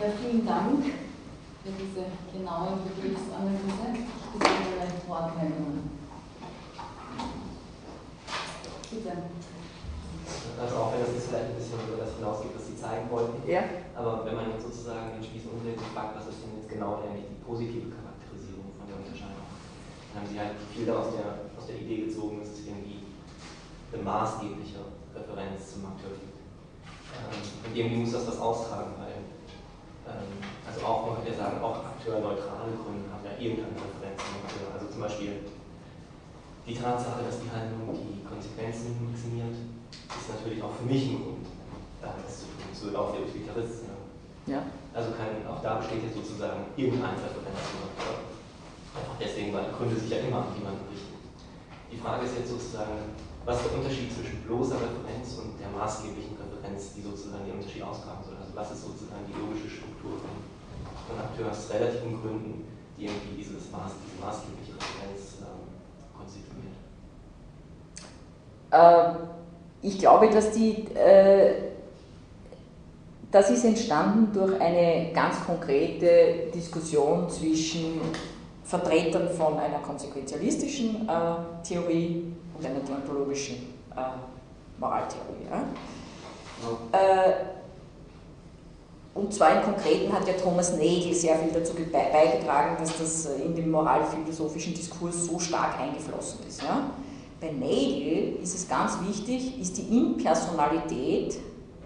Ja, vielen Dank für diese genaue Begriffsanalyse. Ich bitte Ihre Wortmeldungen. Bitte. Also auch wenn das jetzt vielleicht ein bisschen über das hinausgeht, was Sie zeigen wollten. Ja. Aber wenn man jetzt sozusagen den Spieß umdreht und fragt, was ist denn jetzt genau eigentlich die positive Charakterisierung von der Unterscheidung, dann haben Sie halt viel aus der Idee gezogen, dass es irgendwie eine maßgebliche Referenz zum Akteur gibt. Und irgendwie muss das was austragen, weil also auch, man kann ja sagen, auch akteurneutrale Gründe haben ja irgendeine Referenz zum Akteur. Also zum Beispiel die Tatsache, dass die Handlung die Konsequenzen maximiert, ist natürlich auch für mich ein Grund, das zu tun, so auch der Utilitarist. Ne? Ja. Also auch da besteht jetzt sozusagen irgendeine Referenz zum Akteur. Einfach deswegen, weil Gründe sich ja immer an jemanden richten. Die Frage ist jetzt sozusagen, was ist der Unterschied zwischen bloßer Referenz und der maßgeblichen Referenz, die sozusagen den Unterschied ausgraben soll? Also was ist sozusagen die logische Struktur von Akteurs relativen Gründen, die irgendwie diese maßgebliche Referenz konstituiert? Ich glaube, dass das ist entstanden durch eine ganz konkrete Diskussion zwischen Vertretern von einer konsequenzialistischen Theorie und einer deontologischen Moraltheorie. Ja? Und zwar im Konkreten hat ja Thomas Nagel sehr viel dazu beigetragen, dass das in den moralphilosophischen Diskurs so stark eingeflossen ist. Ja? Bei Nagel ist es ganz wichtig, ist die Impersonalität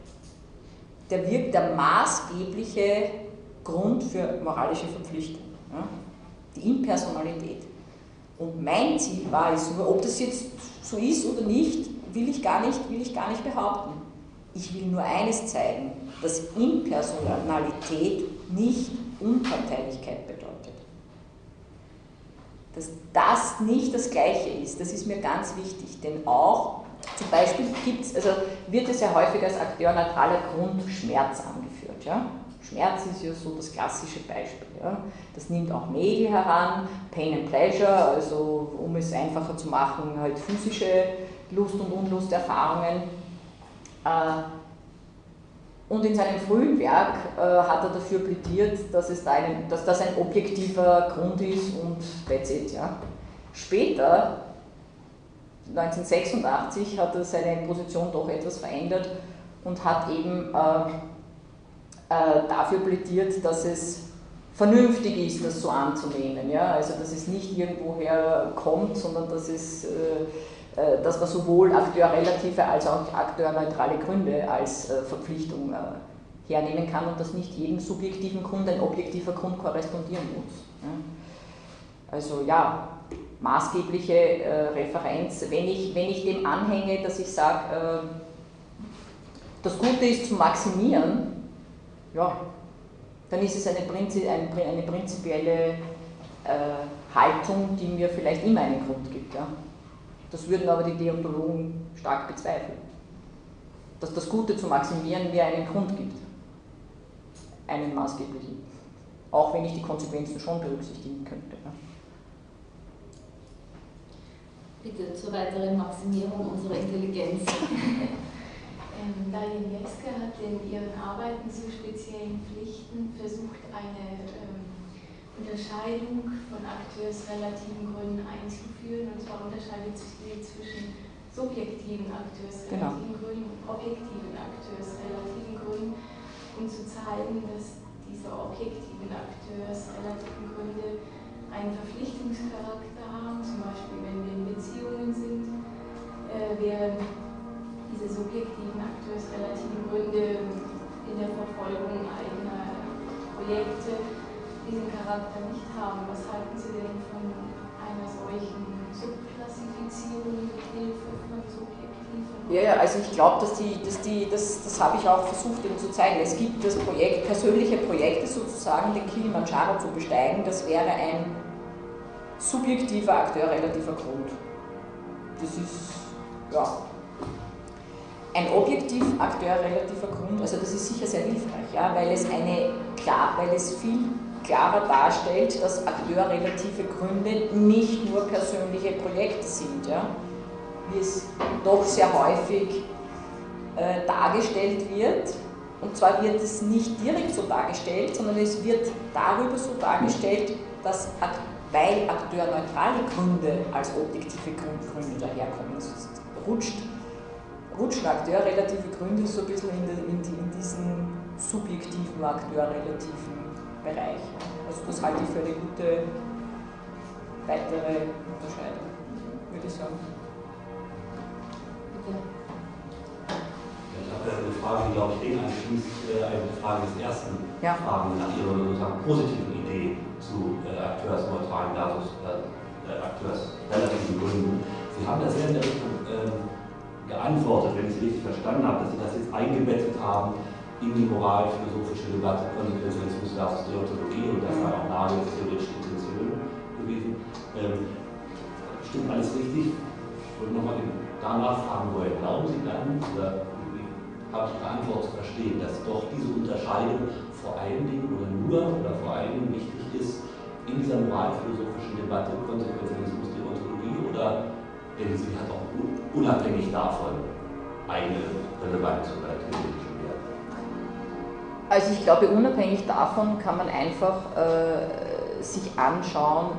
der maßgebliche Grund für moralische Verpflichtung. Ja? Die Impersonalität. Und mein Ziel war es nur, ob das jetzt so ist oder nicht, will ich gar nicht behaupten. Ich will nur eines zeigen, dass Impersonalität nicht Unparteilichkeit bedeutet. Dass das nicht das Gleiche ist, das ist mir ganz wichtig, denn auch zum Beispiel wird es ja häufig als akteurneutraler Grund Schmerz angeführt. Ja? Schmerz ist ja so das klassische Beispiel. Ja? Das nimmt auch Nagel heran, Pain and Pleasure, also um es einfacher zu machen, halt physische Lust- und Unlusterfahrungen. Und in seinem frühen Werk hat er dafür plädiert, dass das ein objektiver Grund ist und that's it. Ja? Später, 1986, hat er seine Position doch etwas verändert und hat eben dafür plädiert, dass es vernünftig ist, das so anzunehmen. Ja? Also dass es nicht irgendwoher kommt, sondern dass man sowohl akteurrelative als auch akteurneutrale Gründe als Verpflichtung hernehmen kann und dass nicht jedem subjektiven Grund ein objektiver Grund korrespondieren muss. Ja? Also ja, maßgebliche Referenz, wenn ich dem anhänge, dass ich sage, das Gute ist zu maximieren, ja, dann ist es eine prinzipielle Haltung, die mir vielleicht immer einen Grund gibt. Ja? Das würden aber die Deontologen stark bezweifeln. Dass das Gute zu maximieren mir einen Grund gibt. Einen maßgeblichen. Auch wenn ich die Konsequenzen schon berücksichtigen könnte. Ja? Bitte zur weiteren Maximierung unserer Intelligenz. Danielewska hat in ihren Arbeiten zu speziellen Pflichten versucht, eine Unterscheidung von akteursrelativen Gründen einzuführen. Und zwar unterscheidet sie zwischen subjektiven akteursrelativen Gründen und objektiven akteursrelativen Gründen, um zu zeigen, dass diese objektiven akteursrelativen Gründe einen Verpflichtungscharakter haben, zum Beispiel wenn wir in Beziehungen sind, während diese subjektiven akteursrelativen Gründe in der Verfolgung eigener Projekte diesen Charakter nicht haben. Was halten Sie denn von einer solchen Subklassifizierung mit Hilfe von subjektiven? Ja, also ich glaube, das habe ich auch versucht eben zu zeigen. Es gibt das Projekt, persönliche Projekte sozusagen, den Kilimanjaro zu besteigen, das wäre ein subjektiver akteurrelativer Grund. Das ist, ja, ein objektiv akteurrelativer Grund, also das ist sicher sehr hilfreich, ja, weil es viel klarer darstellt, dass akteurrelative Gründe nicht nur persönliche Projekte sind, ja, wie es doch sehr häufig dargestellt wird, Und zwar wird es nicht direkt so dargestellt, sondern es wird darüber so dargestellt, dass, weil akteurneutrale Gründe als objektive Gründe daherkommen. Also rutschen akteurrelative Gründe so ein bisschen in diesen subjektiven akteurrelativen Bereich. Also das halte ich für eine gute weitere Unterscheidung, würde ich sagen. Bitte. Ich habe eine Frage, die, glaube ich, eng anschließt, eine Frage des ersten Fragen nach Ihrer sozusagen positiven Idee zu akteursneutralen versus akteursrelativen Gründen. Sie haben das sehr in der Richtung geantwortet, wenn ich es richtig verstanden habe, dass Sie das jetzt eingebettet haben in die moralphilosophische Debatte Konsequenzialismus versus Deontologie und das war auch nahe theoretische Intention gewesen. Stimmt alles richtig? Ich wollte nochmal danach fragen wollen. Glauben Sie dann, oder habe ich Ihre Antwort zu verstehen, dass doch diese Unterscheidung vor allen Dingen oder nur oder vor allen Dingen wichtig ist in dieser moralphilosophischen Debatte Konsequenzialismus Deontologie, oder denken Sie, hat auch unabhängig davon eine Relevanz oder theoretische Wert? Also ich glaube, unabhängig davon kann man einfach sich anschauen,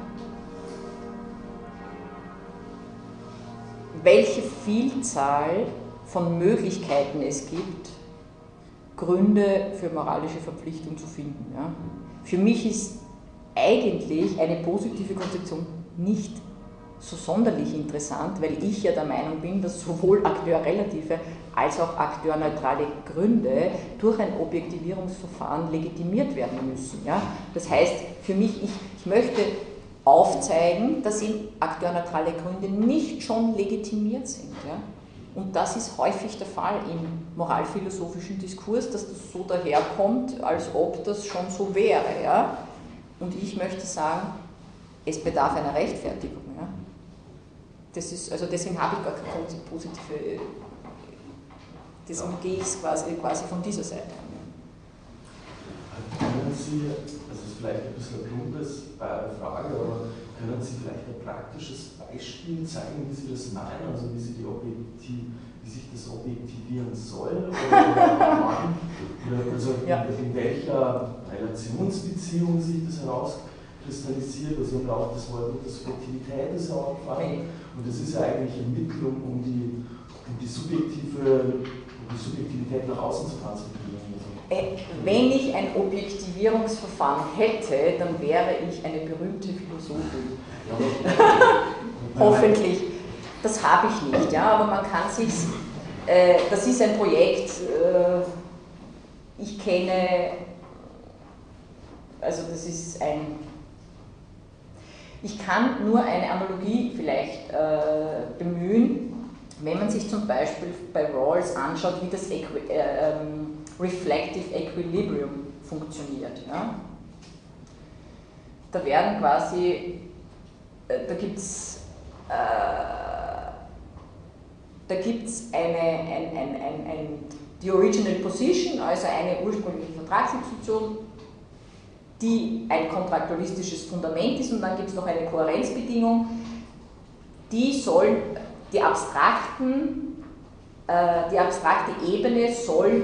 welche Vielzahl von Möglichkeiten es gibt, Gründe für moralische Verpflichtung zu finden. Ja. Für mich ist eigentlich eine positive Konzeption nicht so sonderlich interessant, weil ich ja der Meinung bin, dass sowohl akteurrelative als auch akteurneutrale Gründe durch ein Objektivierungsverfahren legitimiert werden müssen. Ja. Das heißt, für mich, ich möchte aufzeigen, dass eben akteurneutrale Gründe nicht schon legitimiert sind. Ja. Und das ist häufig der Fall im moralphilosophischen Diskurs, dass das so daherkommt, als ob das schon so wäre. Ja? Und ich möchte sagen, es bedarf einer Rechtfertigung. Ja? Das ist, also deswegen habe ich gar keine positive, deswegen gehe ich es quasi von dieser Seite an. Können Sie, das ist vielleicht ein bisschen eine plumpes Frage, aber können Sie vielleicht ein praktisches Beispiel zeigen, wie Sie das meinen, also wie sich das objektivieren soll oder wann, also in welcher Relationsbeziehung sich das herauskristallisiert, also im Laufe des Wortes der Subjektivität ist ja auch gefallen, und das ist ja eigentlich Ermittlung, um die Subjektivität nach außen zu transportieren. Wenn ich ein Objektivierungsverfahren hätte, dann wäre ich eine berühmte Philosophin. Hoffentlich. Das habe ich nicht, ja, aber man kann sich, das ist ein Projekt, ich kenne, also das ist ich kann nur eine Analogie vielleicht bemühen, wenn man sich zum Beispiel bei Rawls anschaut, wie das Reflective Equilibrium funktioniert. Ja? Da werden quasi, da gibt's die Original Position, also eine ursprüngliche Vertragssituation, die ein kontraktualistisches Fundament ist, und dann gibt es noch eine Kohärenzbedingung, die abstrakte Ebene soll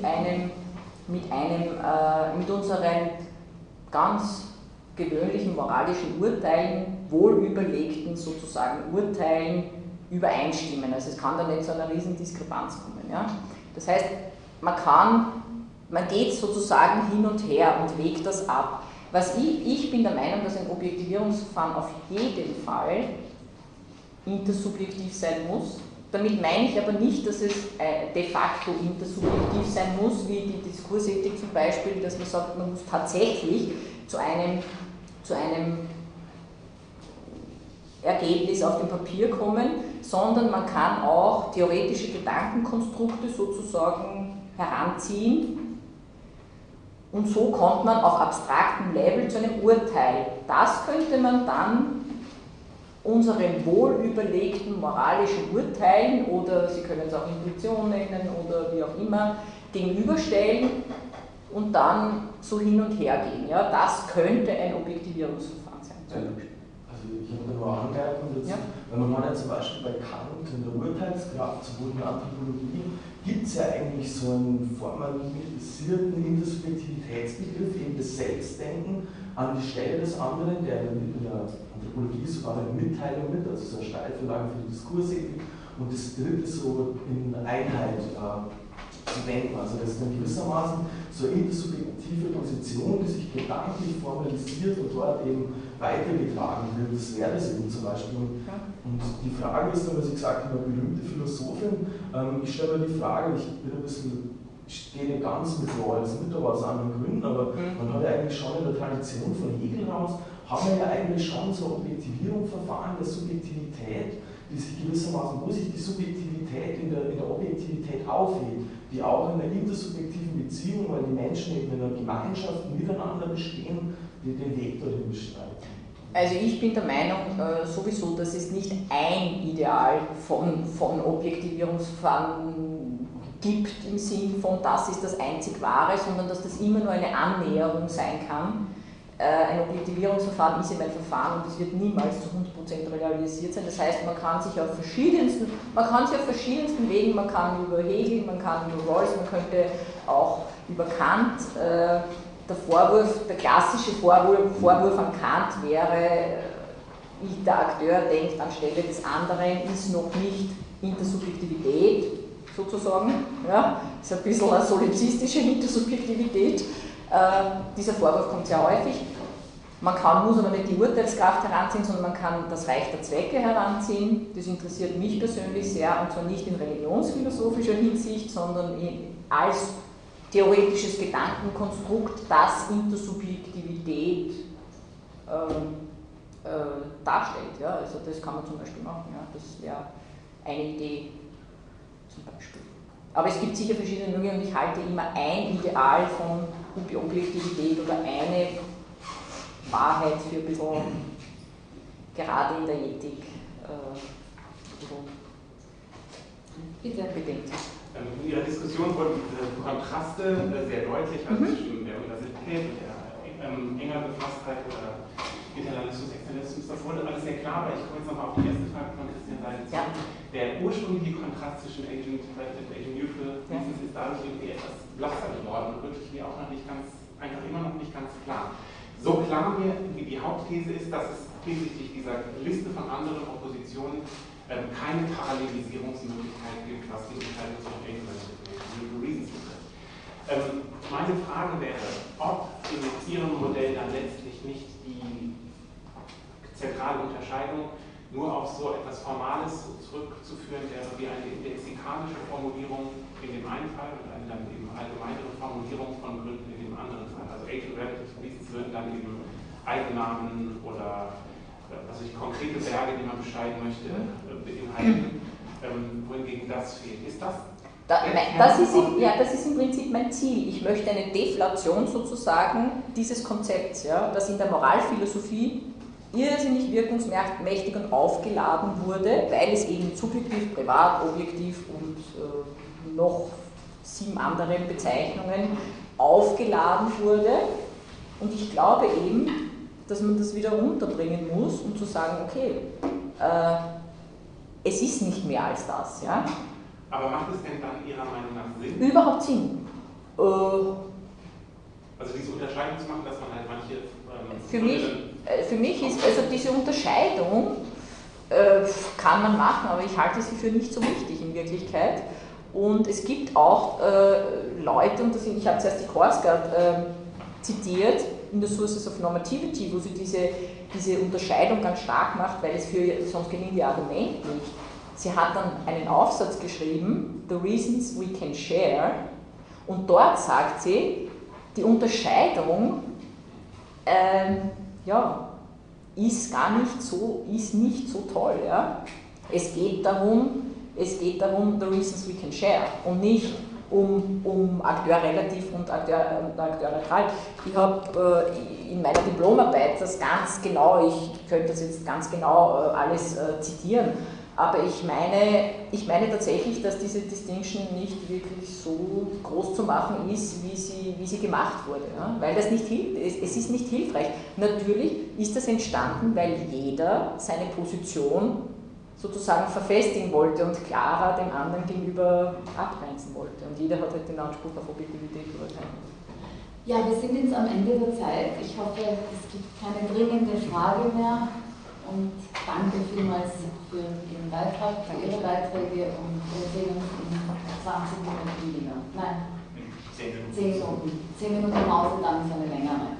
mit unseren ganz gewöhnlichen moralischen Urteilen, wohlüberlegten sozusagen Urteilen übereinstimmen. Also es kann da nicht zu einer riesen Diskrepanz kommen. Ja? Das heißt, man geht sozusagen hin und her und wägt das ab. Ich bin der Meinung, dass ein Objektivierungsverfahren auf jeden Fall intersubjektiv sein muss. Damit meine ich aber nicht, dass es de facto intersubjektiv sein muss, wie die Diskursethik zum Beispiel, dass man sagt, man muss tatsächlich zu einem Ergebnis auf dem Papier kommen, sondern man kann auch theoretische Gedankenkonstrukte sozusagen heranziehen, und so kommt man auf abstraktem Level zu einem Urteil. Das könnte man dann unseren wohlüberlegten moralischen Urteilen, oder Sie können es auch Intuition nennen oder wie auch immer, gegenüberstellen und dann so hin und her gehen. Ja, das könnte ein Objektivierungsverfahren sein. Also ich habe da nur Anmerkungen dazu. Ja. Wenn man mal zum Beispiel bei Kant in der Urteilskraft, sowohl in der Anthropologie gibt es ja eigentlich so einen formalisierten Intersubjektivitätsbegriff, eben das Selbstdenken an die Stelle des anderen, der in der Anthropologie sogar eine Mitteilung mit, also so eine Steilvorlage für die Diskursethik, und das dritte so in Einheit zu denken. Also das ist dann gewissermaßen so eine intersubjektive Position, die sich gedanklich formalisiert und dort eben weitergetragen wird. Das wäre das eben zum Beispiel. Und die Frage ist dann, was ich gesagt habe, eine berühmte Philosophin, ich stelle mir die Frage, ich bin ein bisschen, ich stehe nicht ganz mit Rawls mit, aber aus anderen Gründen, aber man hat ja eigentlich schon in der Tradition von Hegel raus, haben wir ja eigentlich schon so Objektivierungsverfahren der Subjektivität, die sich gewissermaßen, wo sich die Subjektivität in der Objektivität aufhebt, die auch in einer intersubjektiven Beziehung, weil die Menschen eben in einer Gemeinschaft miteinander bestehen, die den Weg dorthin beschreiben. Also ich bin der Meinung sowieso, dass es nicht ein Ideal von Objektivierungsverfahren gibt im Sinn von, das ist das einzig Wahre, sondern dass das immer nur eine Annäherung sein kann. Ein Objektivierungsverfahren ist eben ein Verfahren und es wird niemals zu 100% realisiert sein. Das heißt, man kann sich auf verschiedensten Wegen, man kann über Hegel, man kann über Rawls, man könnte auch über Kant, der klassische Vorwurf an Kant wäre, der Akteur denkt anstelle des anderen, ist noch nicht Intersubjektivität sozusagen. Ja, ist ein bisschen eine solipsistische Intersubjektivität. Dieser Vorwurf kommt sehr häufig. Man muss aber nicht die Urteilskraft heranziehen, sondern man kann das Reich der Zwecke heranziehen. Das interessiert mich persönlich sehr, und zwar nicht in religionsphilosophischer Hinsicht, sondern als theoretisches Gedankenkonstrukt, das Intersubjektivität darstellt. Ja? Also das kann man zum Beispiel machen. Ja? Das wäre eine Idee zum Beispiel. Aber es gibt sicher verschiedene Möglichkeiten und ich halte immer ein Ideal von Objektivität oder eine Wahrheit für ein bisschen, gerade in der Ethik, Bitte. bedingt. In Ihrer Diskussion wurden Kontraste sehr deutlich, also zwischen der Universität und der enger Befasstheit oder Internalismus, Externalismus. Das wurde alles sehr klar, aber ich komme jetzt nochmal auf die erste Frage von Christian Seidel zu. Ja. Der ursprüngliche Kontrast zwischen Agent Directed und Agent Neutral ist dadurch irgendwie etwas blasser geworden und wirklich mir auch noch nicht ganz, einfach immer noch nicht ganz klar. So klar mir wie die Hauptthese ist, dass es hinsichtlich dieser Liste von anderen Oppositionen keine Parallelisierungsmöglichkeit gibt, was die Entscheidung von Agent Neutral Reasons betrifft. Meine Frage wäre, ob in Ihrem Modell dann letztlich nicht die zentrale Unterscheidung nur auf so etwas Formales zurückzuführen wäre, wie eine indexikalische Formulierung in dem einen Fall und eine dann eben allgemeinere Formulierung von Gründen in dem anderen Fall. Also Agent Relative Reasons würden dann eben Eigennamen oder konkrete Berge, die man beschreiben möchte, beinhalten, wohingegen das fehlt. Ist das? Das ist im Prinzip mein Ziel. Ich möchte eine Deflation sozusagen dieses Konzepts, ja, das in der Moralphilosophie irrsinnig wirkungsmächtig und aufgeladen wurde, weil es eben subjektiv, privat, objektiv und noch 7 andere Bezeichnungen aufgeladen wurde. Und ich glaube eben, dass man das wieder runterbringen muss, um zu sagen, okay, es ist nicht mehr als das. Ja? Aber macht es denn dann Ihrer Meinung nach Sinn? Überhaupt Sinn. Also diese Unterscheidung zu machen, dass man halt manche... Für mich ist, also diese Unterscheidung kann man machen, aber ich halte sie für nicht so wichtig in Wirklichkeit. Und es gibt auch Leute, und ich habe zuerst die Korsgaard zitiert, in The Sources of Normativity, wo sie diese Unterscheidung ganz stark macht, weil sonst gelingt ihr Argument nicht. Sie hat dann einen Aufsatz geschrieben, The Reasons We Can Share, und dort sagt sie, die Unterscheidung ist nicht so toll. Ja? Es geht darum, the reasons we can share und nicht um Akteur relativ und Akteur neutral. Ich habe in meiner Diplomarbeit das ganz genau, ich könnte das jetzt ganz genau alles zitieren, aber ich meine tatsächlich, dass diese Distinction nicht wirklich so groß zu machen ist, wie sie gemacht wurde. Ja? Weil das nicht es ist nicht hilfreich. Natürlich ist das entstanden, weil jeder seine Position sozusagen verfestigen wollte und klarer dem anderen gegenüber abgrenzen wollte. Und jeder hat halt den Anspruch auf Objektivität oder keinen. Ja, wir sind jetzt am Ende der Zeit. Ich hoffe, es gibt keine dringende Frage mehr. Und danke vielmals für Ihren Beitrag, für Ihre Beiträge und wir sehen uns in 20 Minuten wieder. Nein, 10 Minuten. 10 Minuten Pause, dann ist eine längere.